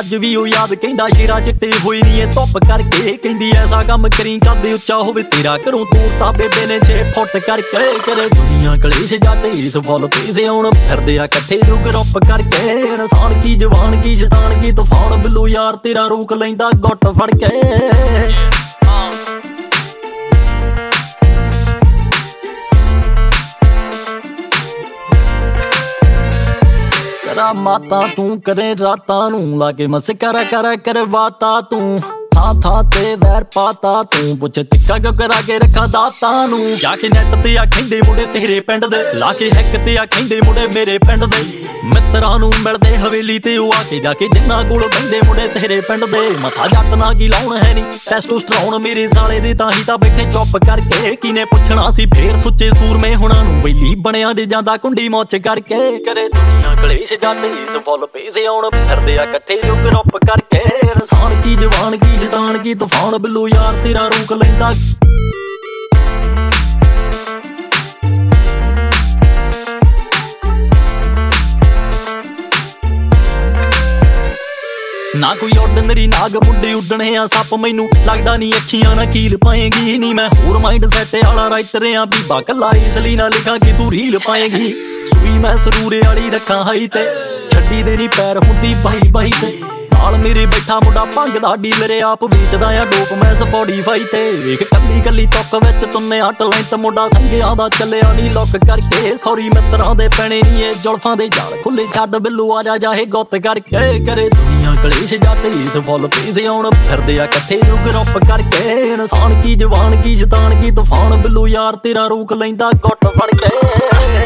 ਅੱਜ ਵੀ ਉਹ ਯਾਦ ਕਹਿੰਦਾ ਸ਼ੇਰਾ ਚਿੱਟੇ ਹੋਈ ਨੀ ਇਹ ਧੁੱਪ ਕਰਕੇ ਕਹਿੰਦੀ ਐਸਾ ਕੰਮ ਕਰੀ ਕਰਦੇ ਉੱਚਾ ਹੋਵੇ ਤੇਰਾ ਘਰੋਂ ਤੋਰਤਾ ਬੇਬੇ ਨੇ 6 ਫੁੱਟ ਕਰਕੇ ਕਰੇ ਦੁਨੀਆ ਕਲੇਸ਼ ਜਾਤੇ ਇਸ ਫੁੱਲ ਪੀਸੇ ਹੁਣ ਫਿਰਦੇ ਆ ਇਕੱਠੇ ਨੂੰ ਗਰੁੱਪ ਕਰਕੇ ਇਨਸਾਨ ਕੀ ਜਵਾਨ ਕੀ ਸ਼ੈਤਾਨ ਕੀ ਤੂਫਾਨ ਬਿੱਲੂ ਯਾਰ ਤੇਰਾ ਰੋਕ ਲੈਂਦਾ ਗੁੱਟ ਫੜ ਕੇ ਮਾਤਾ ਤੂੰ ਕਰੇ ਰਾਤਾਂ ਨੂੰ ਲਾ ਕੇ ਮਸਕਰਾ ਕਰਵਾਤਾ ਤੂੰ ਥਾਂ ਤੇ ਵੈਰ ਪਾਤਾ ਤੂੰ ਪੁੱਛ ਟਿੱਕਾ ਕਿਉਂ ਕਰਾ ਕੇ ਰੱਖਾ ਦਾਤਾਂ ਨੂੰ ਜਾ ਕੇ ਨੈਟ ਤੇ ਆ ਕਹਿੰਦੇ ਮੁੰਡੇ ਤੇਰੇ ਪਿੰਡ ਦੇ ਲਾ ਕੇ ਹੈਕ ਤੇ ਆ ਕਹਿੰਦੇ ਮੁੰਡੇ ਮੇਰੇ ਪਿੰਡ ਦੇ ਮਿੱਤਰਾਂ ਨੂੰ ਮਿਲਦੇ ਹਵੇਲੀ ਤੇ ਉਹ ਆ ਕੇ ਜਾ ਕੇ ਜਿੰਨਾ ਕੋਲ ਬੈਂਦੇ ਮੁੰਡੇ ਤੇਰੇ ਪਿੰਡ ਦੇ ਮੱਥਾ ਜੱਟ ਨਾ ਕੀ ਲਾਉਣ ਹੈ ਨੀ ਟੈਸਟੋਸਟਰੋਨ ਮੇਰੇ ਸਾਲੇ ਦੇ ਤਾਂ ਹੀ ਤਾਂ ਬੈਠੇ ਚੁੱਪ ਕਰਕੇ ਕਿਨੇ ਪੁੱਛਣਾ ਸੀ ਫੇਰ ਸੁੱਚੇ ਸੂਰਮੇ ਹੁਣਾਂ ਨੂੰ ਵੈਲੀ ਬਣਿਆ ਦੇ ਜਾਂਦਾ ਕੁੰਡੀ ਮੌਚ ਕਰਕੇ ਕਰੇ ਦੁਨੀਆ ਕਲੇਸ਼ ਜਾਂਦੇ ਇਸ ਫੁੱਲ ਪੀਸੇ ਆਉਣ ਫਿਰਦੇ ਆ ਇਕੱਠੇ ਗਰੁੱਪ ਕਰਕੇ ਇਨਸਾਨ ਕੀ ਜਵਾਨ ਕੀ ਸ਼ੈਤਾਨ ਕੀ ਤੂਫਾਨ ਬਿੱਲੂ ਯਾਰ ਤੇਰਾ ਰੋਕ ਲੈਂਦਾ ਨਾ ਕੋਈ ਆਰਡੀਨਰੀ ਨਾਗ ਮੁੰਡੇ ਉੱਡਣੇ ਆ ਸੱਪ ਮੈਨੂੰ ਲੱਗਦਾ ਨੀ ਅੱਖੀਆਂ ਨਾ ਕੀਲ ਪਾਏਗੀ ਨੀ ਮੈਂ ਹੋਰ ਮਾਈਂਡ ਸੈਟ ਵਾਲਾ ਰਾਈਟਰ ਆ ਬੀਬਾ ਕੱਲਾ ਇਸ ਲਈ ਨਾ ਲਿਖਾਂ ਕਿ ਤੂੰ ਰੀਲ ਪਾਏਗੀ ਸੂਈ ਮੈਂ ਸਰੂਰੇ ਵਾਲੀ ਰੱਖਾਂ ਹਾਈ ਤੇ ਛੱਡੀ ਦੇ ਨੀ ਪੈਰ ਹੁੰਦੀ ਬਾਈ ਤੇ ਨਾਲ ਮੇਰੇ ਬੈਠਾ ਮੁੰਡਾ ਭੰਗ ਦਾ ਡੀਲਰ ਆਪ ਵੇਚਦਾ ਆ ਡੋਪ ਮੈਂ ਸਪੋਟੀਫਾਈ ਤੇ ਵੇਖ ਕੱਲੀ ਤੁੱਕ ਵਿੱਚ ਤੁੰਨੇ ਹੱਟ ਲੈਂਤ ਮੁੰਡਾ ਸੰਗਿਆਂ ਦਾ ਚੱਲਿਆ ਨੀ ਲੁੱਕ ਕਰਕੇ ਸੌਰੀ ਮਿੱਤਰਾਂ ਦੇ ਪੈਣੇ ਨੀ ਇਹ ਜੁਲਫਾਂ ਦੇ ਜਾਲ ਖੁੱਲੇ ਛੱਡ ਬਿੱਲੂ ਆ ਜਾ ਜਾਹੇ ਗੁੱਤ ਕਰਕੇ ਕਰੇ ਦੁਨੀਆ ਕਲੇਸ਼ ਜਾਤੇ ਇਸ ਫੁੱਲ ਪੀਸੇ ਆਉਣ ਫਿਰਦੇ ਆ ਇਕੱਠੇ ਨੂੰ ਗਰੁੱਪ ਕਰਕੇ ਇਨਸਾਨ ਕੀ ਜਵਾਨ ਕੀ ਸ਼ੈਤਾਨ ਕੀ ਤੂਫਾਨ ਬਿੱਲੂ ਯਾਰ ਤੇਰਾ ਰੋਕ ਲੈਂਦਾ ਗੁੱਟ ਫੜ ਕੇ